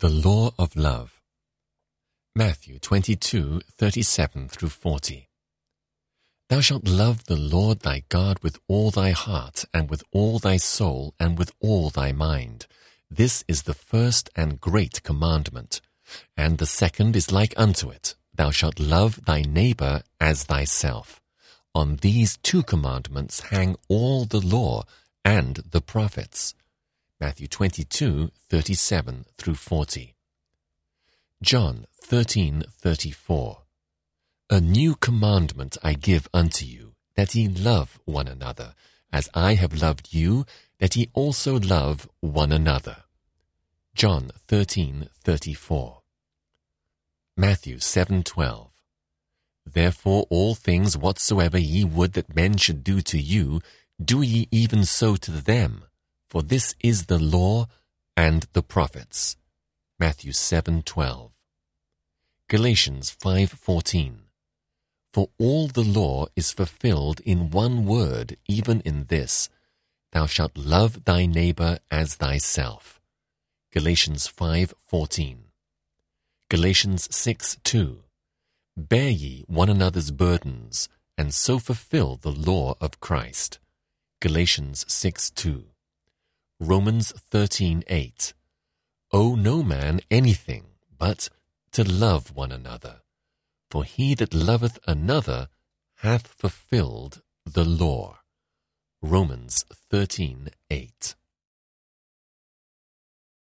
The Law of Love. Matthew 22:37 through 40. Thou shalt love the Lord thy God with all thy heart, and with all thy soul, and with all thy mind. This is the first and great commandment. And the second is like unto it. Thou shalt love thy neighbor as thyself. On these two commandments hang all the law and the prophets. Matthew 22:37 through 40. John 13:34. A new commandment I give unto you, that ye love one another, as I have loved you, that ye also love one another. John 13:34. Matthew 7:12. Therefore all things whatsoever ye would that men should do to you, do ye even so to them. For this is the law and the prophets. Matthew 7:12. Galatians 5:14. For all the law is fulfilled in one word, even in this, thou shalt love thy neighbor as thyself. Galatians 5:14. Galatians 6:2. Bear ye one another's burdens, and so fulfill the law of Christ. Galatians 6:2. Romans 13:8. Owe no man anything but to love one another, for he that loveth another hath fulfilled the law. Romans 13:8.